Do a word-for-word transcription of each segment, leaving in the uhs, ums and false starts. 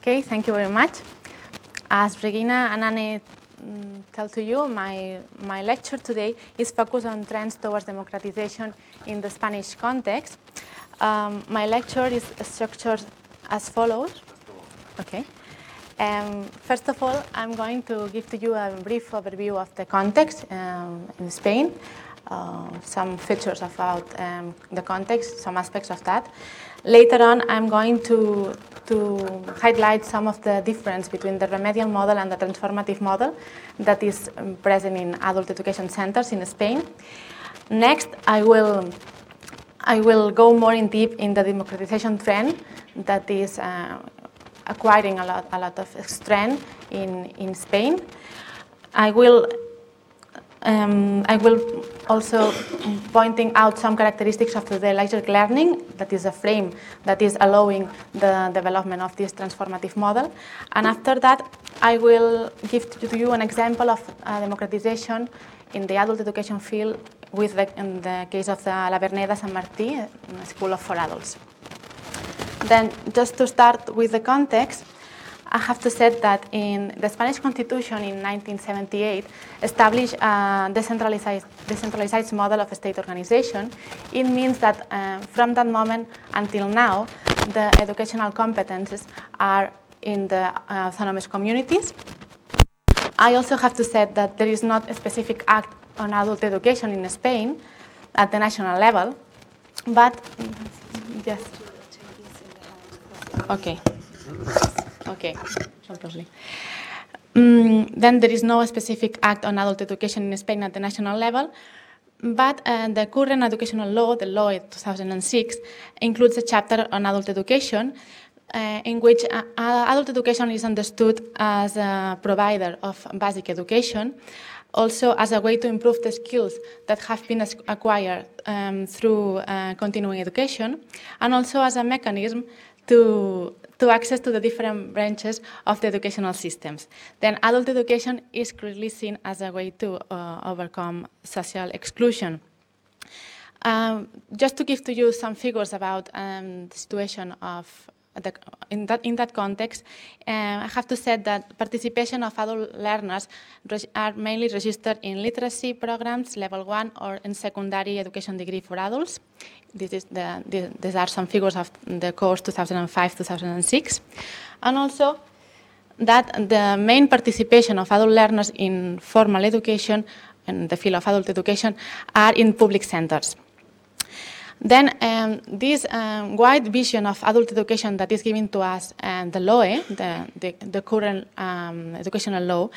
Okay, thank you very much. As Regina and Anne mm, tell to you, my, my lecture today is focused on trends towards democratization in the Spanish context. Um, my lecture is structured as follows. Okay. Um, first of all, I'm going to give to you a brief overview of the context um, in Spain, uh, some features about um, the context, some aspects of that. Later on, I'm going to, to highlight some of the difference between the remedial model and the transformative model that is um, present in adult education centers in Spain. Next, I will, I will go more in deep in the democratization trend that is uh, acquiring a lot, a lot of strength in, in Spain. I will, um, I will also pointing out some characteristics of the dialectic learning, that is a frame that is allowing the development of this transformative model. And after that, I will give to you an example of uh, democratization in the adult education field with the, in the case of the La Verneda Sant Martí School of for Adults. Then, just to start with the context, I have to say that in the Spanish Constitution in nineteen seventy-eight established a decentralized, decentralized model of state organization. It means that uh, from that moment until now, the educational competences are in the uh, autonomous communities. I also have to say that there is not a specific act on adult education in Spain at the national level, but yes. Okay. Okay. Um, then there is no specific act on adult education in Spain at the national level, but uh, the current educational law, the law two thousand six, includes a chapter on adult education uh, in which uh, adult education is understood as a provider of basic education, also as a way to improve the skills that have been acquired um, through uh, continuing education, and also as a mechanism to, to access to the different branches of the educational systems. Then adult education is clearly seen as a way to uh, overcome social exclusion. Um, just to give to you some figures about um, the situation of the, in, that, in that context, uh, I have to say that participation of adult learners are mainly registered in literacy programs, level one, or in secondary education degree for adults. This is the, the, these are some figures of the course two thousand five to two thousand six. And also that the main participation of adult learners in formal education, in the field of adult education, are in public centers. Then um, this um, wide vision of adult education that is given to us and the law, eh, the, the, the current um, educational law,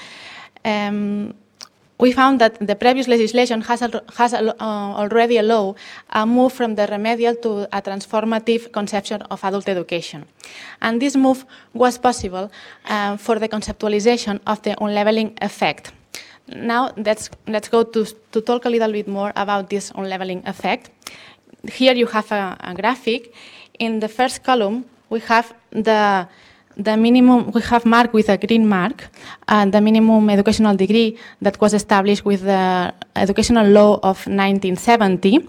um, we found that the previous legislation has, al has al uh, already allowed a move from the remedial to a transformative conception of adult education. And this move was possible um, for the conceptualization of the unleveling effect. Now, let's, let's go to, to talk a little bit more about this unleveling effect. Here you have a, a graphic. In the first column, we have the The minimum, we have marked with a green mark, uh, the minimum educational degree that was established with the educational law of nineteen seventy.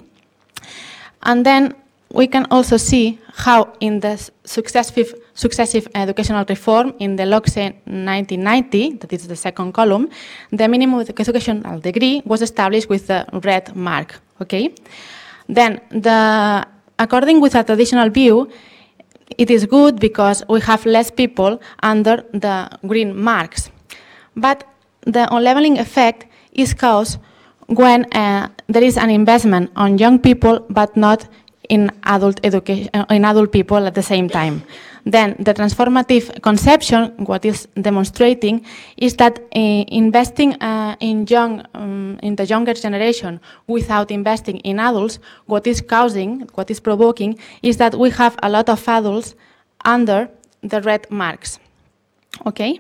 And then we can also see how in the successive, successive educational reform in the LOCSE nineteen ninety, that is the second column, the minimum educational degree was established with the red mark. Okay? Then, the, according with a traditional view, it is good because we have less people under the green marks. But the unleveling effect is caused when uh, there is an investment on young people but not in adult education, in adult people at the same time. Then the transformative conception, what is demonstrating, is that uh, investing uh, in young, um, in the younger generation without investing in adults, what is causing, what is provoking, is that we have a lot of adults under the red marks. Okay?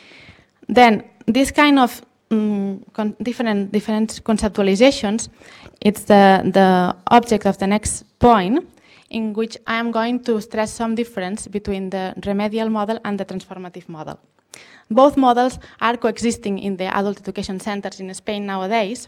Then this kind of um, con different different conceptualizations, it's the the object of the next point, in which I am going to stress some difference between the remedial model and the transformative model. Both models are coexisting in the adult education centers in Spain nowadays,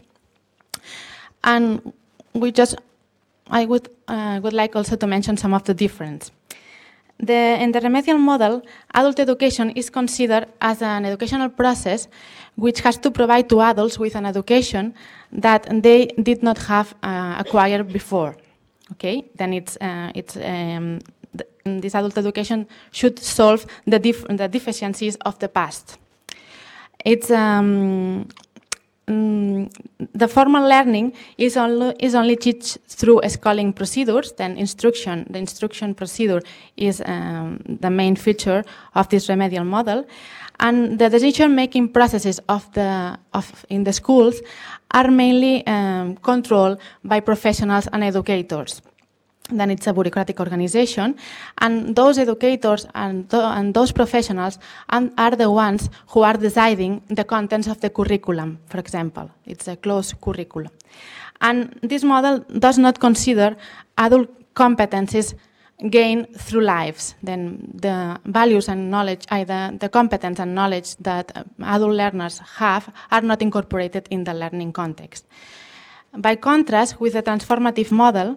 and we just, I would, uh, would like also to mention some of the difference. The, in the remedial model, adult education is considered as an educational process which has to provide to adults with an education that they did not have uh, acquired before. Okay, then it's uh, it's um, th this adult education should solve the dif the deficiencies of the past. It's um, mm, the formal learning is only is only taught through schooling procedures. Then instruction, the instruction procedure is um, the main feature of this remedial model, and the decision-making processes of the of in the schools are mainly um, controlled by professionals and educators. Then it's a bureaucratic organization, and those educators and, th and those professionals and are the ones who are deciding the contents of the curriculum, for example. It's a closed curriculum. And this model does not consider adult competencies gained through lives. Then the values and knowledge, either the competence and knowledge that adult learners have are not incorporated in the learning context. By contrast, with the transformative model,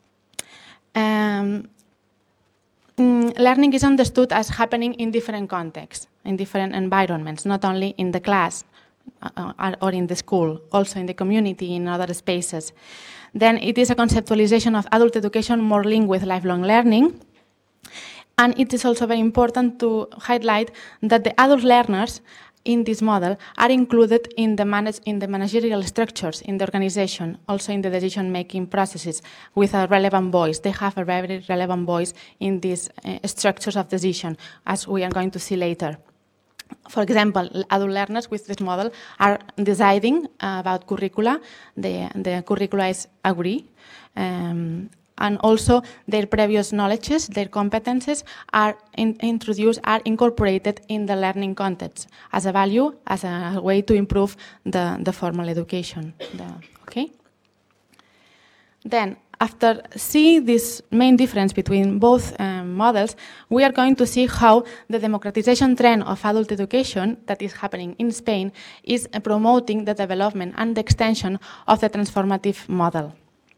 Um, mm, learning is understood as happening in different contexts, in different environments, not only in the class uh, or in the school, also in the community, in other spaces. Then it is a conceptualization of adult education more linked with lifelong learning. And it is also very important to highlight that the adult learners in this model are included in the, manage, in the managerial structures in the organization, also in the decision-making processes with a relevant voice. They have a very relevant voice in these uh, structures of decision, as we are going to see later. For example, adult learners with this model are deciding uh, about curricula. The, the curricula is agreed. Um, and also their previous knowledges, their competences are in, introduced, are incorporated in the learning context as a value, as a way to improve the, the formal education. The, okay? Then, after seeing this main difference between both um, models, we are going to see how the democratization trend of adult education that is happening in Spain is uh, promoting the development and the extension of the transformative model.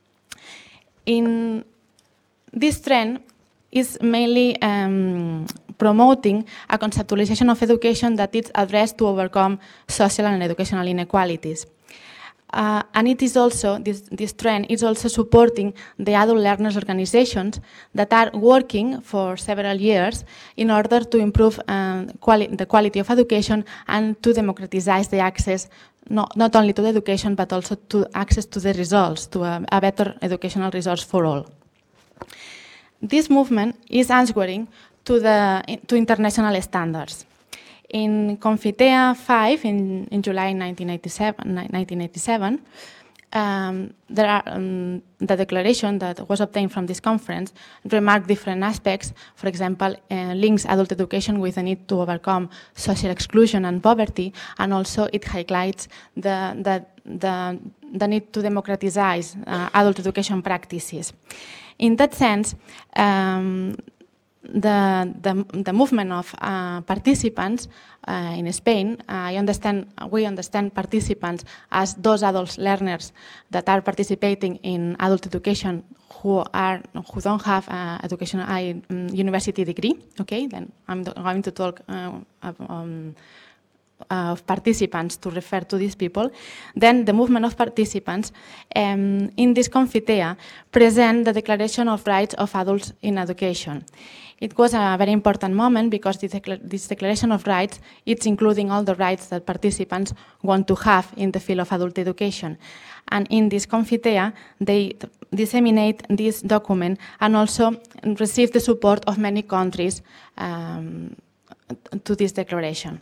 In this trend is mainly um, promoting a conceptualization of education that is addressed to overcome social and educational inequalities. Uh, and it is also, this, this trend is also supporting the adult learners organizations that are working for several years in order to improve um, quali the quality of education and to democratize the access Not, not only to the education, but also to access to the results, to a, a better educational resource for all. This movement is answering to, the, to international standards. In Confitea five, in, in July nineteen eighty-seven, um, there are, um, the declaration that was obtained from this conference remarked different aspects. For example, uh, links adult education with the need to overcome social exclusion and poverty, and also it highlights the, the, the, the need to democratize uh, adult education practices. In that sense, um, The, the, the movement of uh, participants uh, in Spain, uh, I understand, we understand participants as those adult learners that are participating in adult education who are who don't have uh, education a um, university degree. Okay, then I'm going to talk uh, um, uh, of participants to refer to these people. Then the movement of participants um, in this Confitea present the Declaration of Rights of Adults in Education. It was a very important moment because this Declaration of Rights, it's including all the rights that participants want to have in the field of adult education. And in this Confitea, they disseminate this document and also receive the support of many countries um, to this declaration.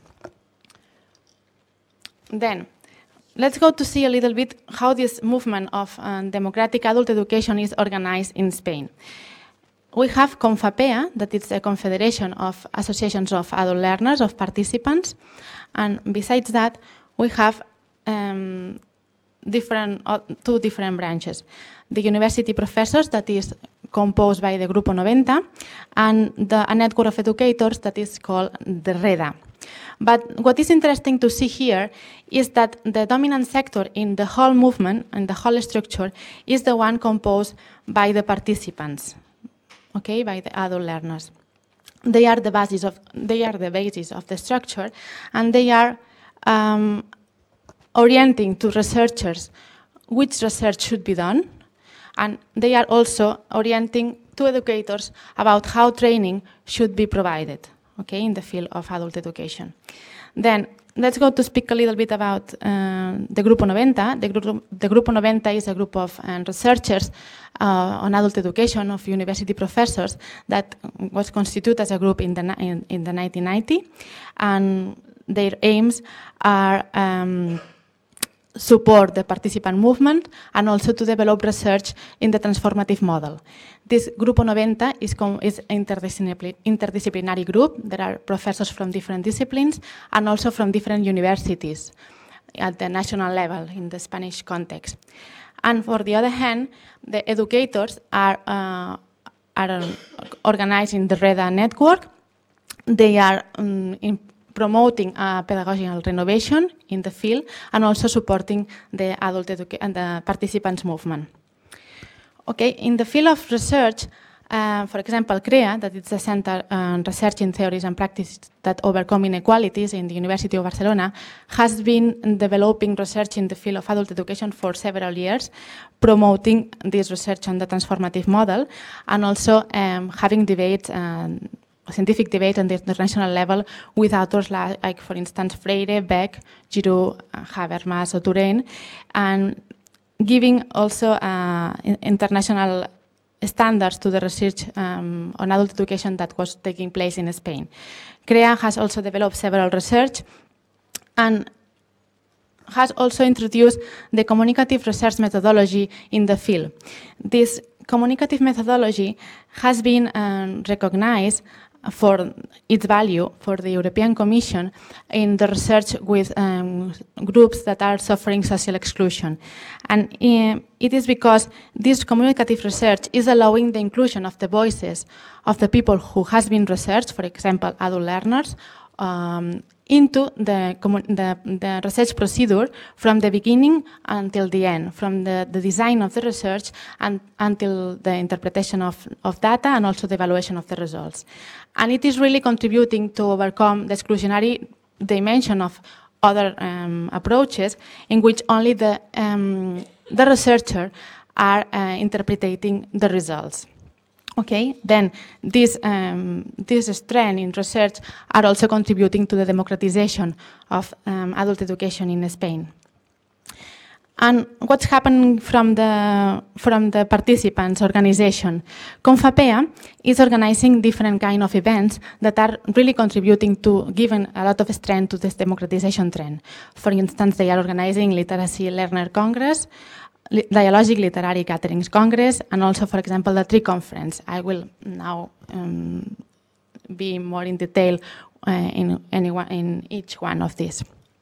Then, let's go to see a little bit how this movement of uh, democratic adult education is organized in Spain. We have CONFAPEA, that is a confederation of associations of adult learners, of participants, and besides that, we have um, different, uh, two different branches. The university professors, that is composed by the Grupo noventa, and the, a network of educators that is called the REDA. But what is interesting to see here is that the dominant sector in the whole movement and the whole structure is the one composed by the participants, okay, by the adult learners. they are the basis of they are the basis of the structure, and they are um, orienting to researchers which research should be done, and they are also orienting to educators about how training should be provided, okay, in the field of adult education. Then let's go to speak a little bit about uh, the Grupo noventa. The, gru the Grupo noventa is a group of uh, researchers uh, on adult education of university professors that was constituted as a group in the, in, in the nineteen ninety, and their aims are um, support the participant movement and also to develop research in the transformative model. This Grupo noventa is an is interdisciplinary, interdisciplinary group. There are professors from different disciplines and also from different universities at the national level in the Spanish context. And for the other hand, the educators are, uh, are organized in the REDA network. They are um, in promoting uh, pedagogical renovation in the field and also supporting the adult education and the participants movement. Okay, in the field of research, uh, for example, CREA, that is the Center on Research in Theories and Practices that Overcome Inequalities in the University of Barcelona, has been developing research in the field of adult education for several years, promoting this research on the transformative model and also um, having debates um, scientific debate on the international level with authors like, like for instance, Freire, Beck, Giroux, Habermas, or Turenne, and giving also uh, international standards to the research um, on adult education that was taking place in Spain. CREA has also developed several research and has also introduced the communicative research methodology in the field. This communicative methodology has been um, recognized for its value for the European Commission in the research with um, groups that are suffering social exclusion. And uh, it is because this communicative research is allowing the inclusion of the voices of the people who has been researched, for example, adult learners, um, into the, the, the research procedure from the beginning until the end, from the, the design of the research and until the interpretation of, of data and also the evaluation of the results. And it is really contributing to overcome the exclusionary dimension of other um, approaches in which only the, um, the researcher are uh, interpreting the results. Okay, then this, um, this strength in research are also contributing to the democratization of um, adult education in Spain. And what's happening from the, from the participants' organization? Confapea is organizing different kind of events that are really contributing to giving a lot of strength to this democratization trend. For instance, they are organizing Literacy Learner Congress, Dialogic Literary Gatherings Congress, and also, for example, the Tree Conference. I will now um, be more in detail uh, in, any one, in each one of these.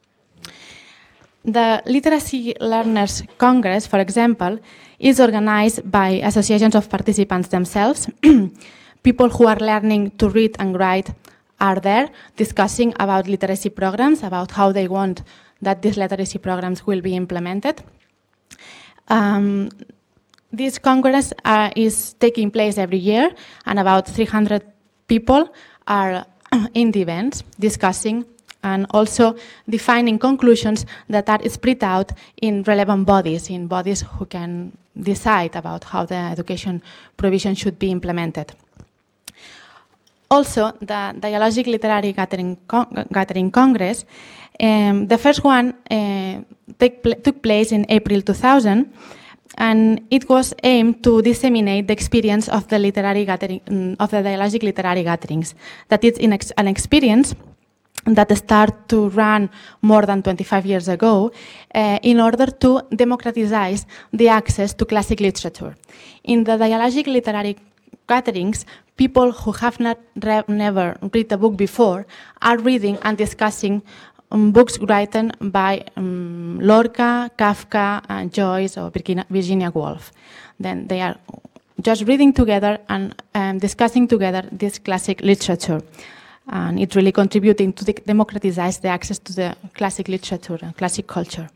The Literacy Learners Congress, for example, is organized by associations of participants themselves. People who are learning to read and write are there discussing about literacy programs, about how they want that these literacy programs will be implemented. Um, this Congress uh, is taking place every year, and about three hundred people are in the events discussing and also defining conclusions that are spread out in relevant bodies, in bodies who can decide about how the education provision should be implemented. Also, the Dialogic Literary Gathering, Con Gathering Congress, um, the first one uh, take pl took place in April two thousand, and it was aimed to disseminate the experience of the literary gathering, um, of the dialogic literary gatherings. That is in ex an experience that started to run more than twenty-five years ago uh, in order to democratize the access to classic literature. In the dialogic literary gatherings, people who have not re never read a book before are reading and discussing um, books written by um, Lorca, Kafka, uh, Joyce, or Virginia Woolf. Then they are just reading together and um, discussing together this classic literature. And it's really contributing to the democratize the access to the classic literature and classic culture.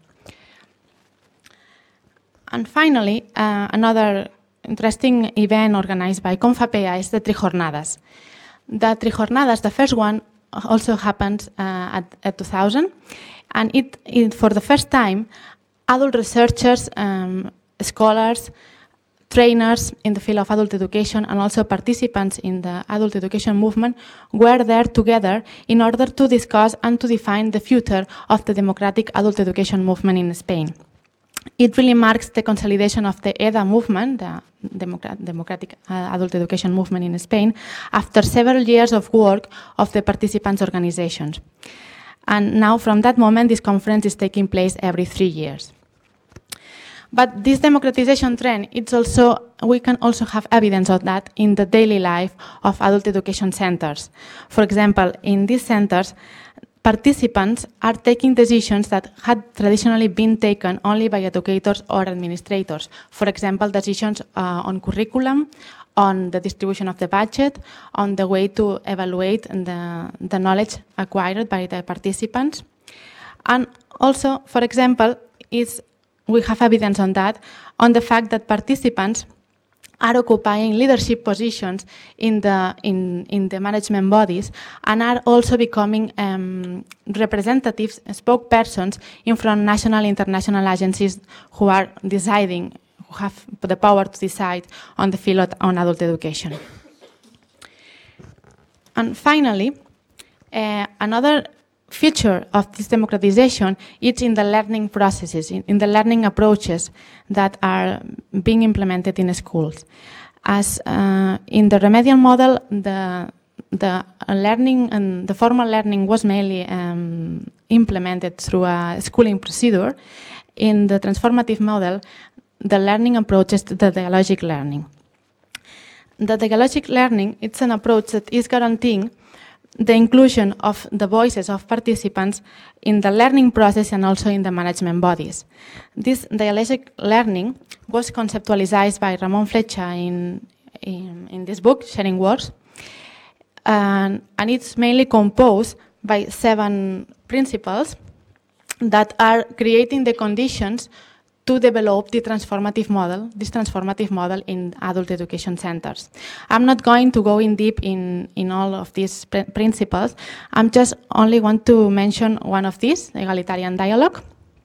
And finally, uh, another interesting event organized by Confapea is the Trijornadas. The Trijornadas, the first one, also happens uh, at, at two thousand, and it, it for the first time, adult researchers, um, scholars, trainers in the field of adult education, and also participants in the adult education movement were there together in order to discuss and to define the future of the democratic adult education movement in Spain. It really marks the consolidation of the E D A movement, the Democrat Democratic uh, Adult Education Movement in Spain, after several years of work of the participants' organizations. And now, from that moment, this conference is taking place every three years. But this democratization trend, it's also, we can also have evidence of that in the daily life of adult education centers. For example, in these centers, participants are taking decisions that had traditionally been taken only by educators or administrators. For example, decisions uh, on curriculum, on the distribution of the budget, on the way to evaluate the, the knowledge acquired by the participants. And also, for example, is we have evidence on that, on the fact that participants are occupying leadership positions in the, in, in the management bodies and are also becoming um, representatives, spokespersons in front of national international agencies who are deciding, who have the power to decide on the field of, on adult education. And finally, uh, another feature of this democratization is in the learning processes, in, in the learning approaches that are being implemented in schools. As uh, in the remedial model, the, the learning and the formal learning was mainly um, implemented through a schooling procedure. In the transformative model, the learning approach is the dialogic learning. The dialogic learning, it's an approach that is guaranteeing the inclusion of the voices of participants in the learning process and also in the management bodies. This dialogic learning was conceptualized by Ramon Fletxa in, in, in this book, Sharing Words, and, and it's mainly composed by seven principles that are creating the conditions to develop the transformative model, this transformative model in adult education centers. I'm not going to go in deep in, in all of these pr principles. I'm just only want to mention one of these, egalitarian dialogue.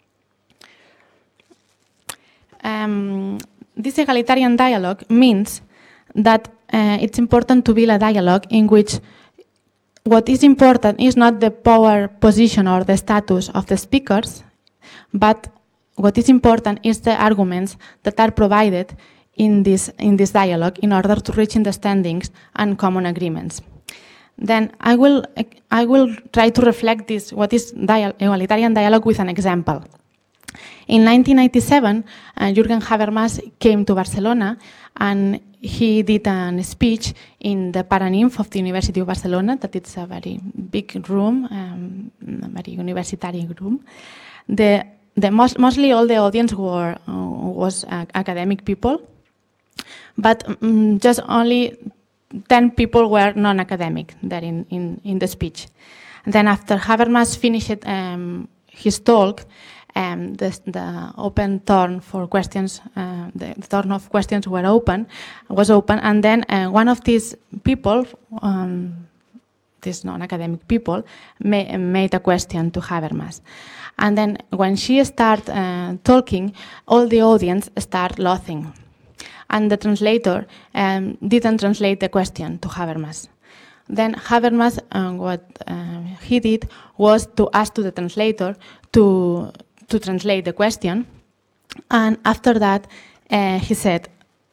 Um, this egalitarian dialogue means that uh, it's important to build a dialogue in which what is important is not the power position or the status of the speakers, but what is important is the arguments that are provided in this, in this dialogue in order to reach understandings and common agreements. Then I will, I will try to reflect this, what is dial egalitarian dialogue with an example. In nineteen ninety-seven, uh, Jürgen Habermas came to Barcelona and he did a speech in the Paraninf of the University of Barcelona, that it's a very big room, um, a very universitary room. The The most, mostly all the audience were, uh, was uh, academic people, but um, just only ten people were non-academic there in, in, in the speech. And then after Habermas finished um, his talk, um, the, the open turn for questions, uh, the, the turn of questions were open, was open, and then uh, one of these people, um, these non-academic people, ma made a question to Habermas. And then when she started uh, talking, all the audience started laughing. And the translator um, didn't translate the question to Habermas. Then Habermas, uh, what uh, he did was to ask to the translator to, to translate the question. And after that, uh, he said,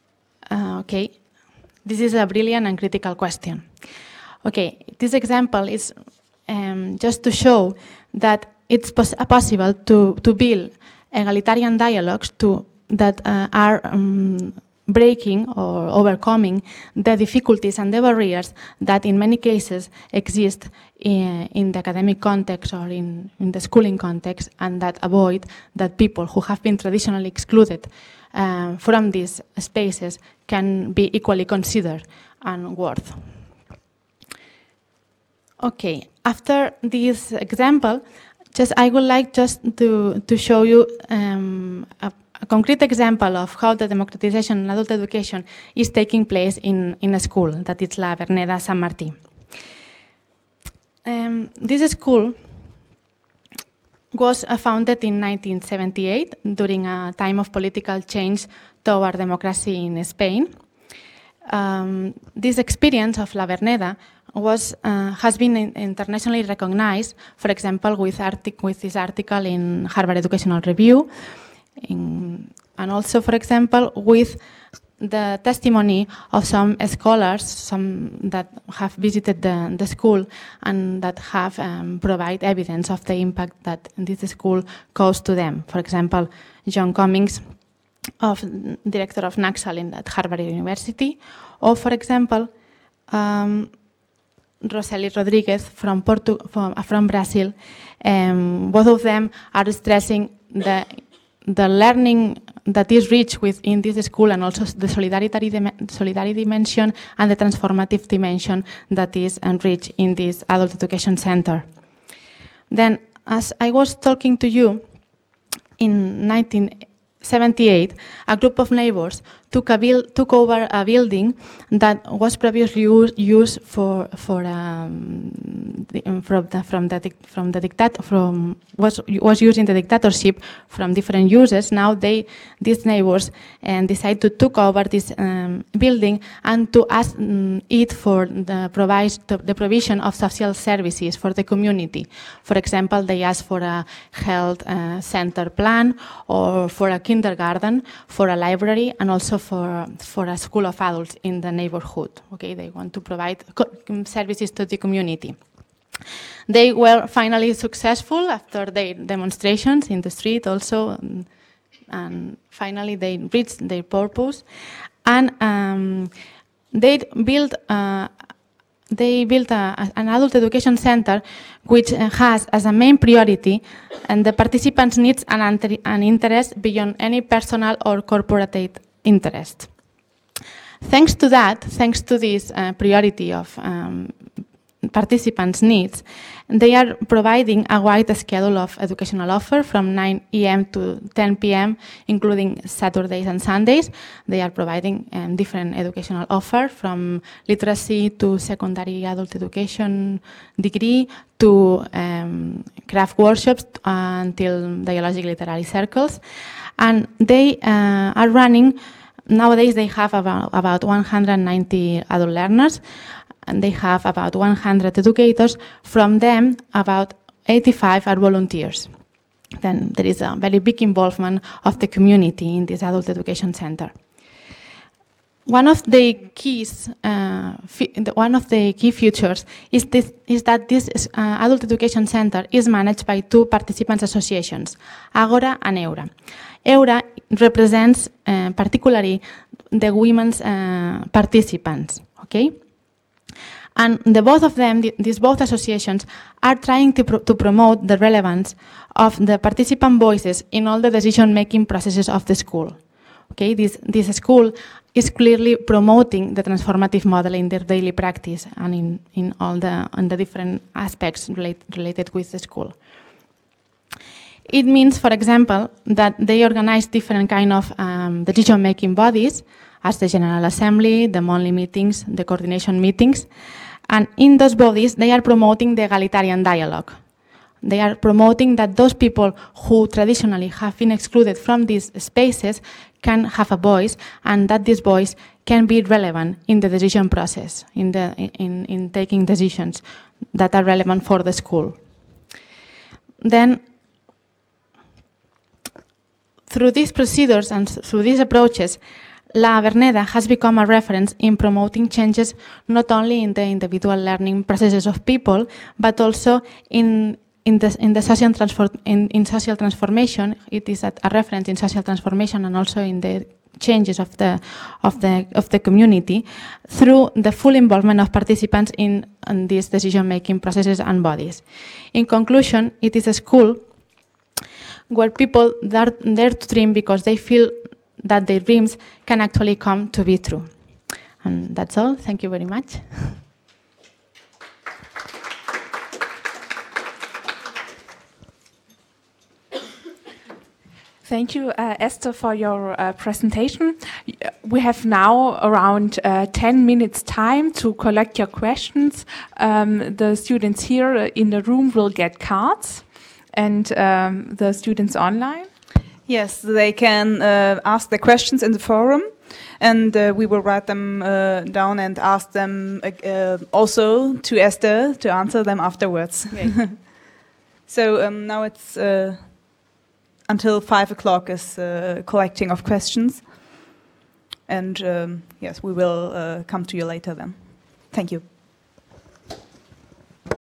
uh, okay, this is a brilliant and critical question. Okay, this example is um, just to show that it's pos possible to, to build egalitarian dialogues to, that uh, are um, breaking or overcoming the difficulties and the barriers that in many cases exist in, in the academic context or in, in the schooling context, and that avoid that people who have been traditionally excluded uh, from these spaces can be equally considered and worth. Okay, after this example, just I would like just to, to show you um, a, a concrete example of how the democratization in adult education is taking place in, in a school, that is La Verneda San Martí. Um, this school was uh, founded in nineteen seventy-eight during a time of political change toward democracy in Spain. Um, this experience of La Verneda was, uh, has been in, internationally recognized, for example, with, artic with this article in Harvard Educational Review, in, and also, for example, with the testimony of some scholars some that have visited the, the school and that have um, provided evidence of the impact that this school caused to them. For example, John Cummings, of director of Naxal at Harvard University, or for example, um, Roseli Rodriguez from, Portu from, from Brazil. Um, both of them are stressing the, the learning that is rich within this school and also the solidarity, solidarity dimension and the transformative dimension that is enriched in this adult education center. Then, as I was talking to you, in nineteen seventy-eight, a group of neighbors took, a took over a building that was previously use, used for for um, the, from the from the from the dictat from was was used in the dictatorship from different uses. Now they these neighbors and decided to took over this um, building and to ask um, it for the provide the provision of social services for the community. For example, they asked for a health uh, center plan or for a kindergarten, for a library, and also for, for a school of adults in the neighborhood. Okay, they want to provide services to the community. They were finally successful after their demonstrations in the street also, and, and finally they reached their purpose. And um, they built uh, They built a, an adult education center which has as a main priority and the participants' needs and, and interest beyond any personal or corporate interest. Thanks to that, thanks to this uh, priority of um, participants' needs, they are providing a wide schedule of educational offer from nine A M to ten P M, including Saturdays and Sundays. They are providing um, different educational offer from literacy to secondary adult education degree to um, craft workshops uh, until dialogic literary circles. And they uh, are running, nowadays they have about, about one hundred ninety adult learners, and they have about one hundred educators. From them, about eighty-five are volunteers. Then there is a very big involvement of the community in this adult education center. One of the keys, uh, one of the key features is, this, is that this uh, adult education center is managed by two participants associations, Agora and Eura. Eura represents uh, particularly the women's uh, participants, okay? And the both of them, these both associations, are trying to, pro to promote the relevance of the participant voices in all the decision-making processes of the school. Okay, this, this school is clearly promoting the transformative model in their daily practice and in, in all the, in the different aspects relate, related with the school. It means, for example, that they organize different kind of um, decision-making bodies, as the General Assembly, the monthly meetings, the coordination meetings. And in those bodies, they are promoting the egalitarian dialogue. They are promoting that those people who traditionally have been excluded from these spaces can have a voice, and that this voice can be relevant in the decision process, in, the, in, in taking decisions that are relevant for the school. Then, through these procedures and through these approaches, La Verneda has become a reference in promoting changes not only in the individual learning processes of people, but also in, in, the, in, the social, transform, in, in social transformation. It is a, a reference in social transformation and also in the changes of the, of the, of the community through the full involvement of participants in, in these decision-making processes and bodies. In conclusion, it is a school where people are there to dream because they feel that their dreams can actually come to be true. And that's all. Thank you very much. Thank you, uh, Esther, for your uh, presentation. We have now around uh, ten minutes time to collect your questions. Um, the students here in the room will get cards, and um, the students online. Yes, they can uh, ask their questions in the forum, and uh, we will write them uh, down and ask them uh, uh, also to Esther to answer them afterwards. So um, now it's uh, until five o'clock is uh, collecting of questions, and um, yes, we will uh, come to you later then. Thank you.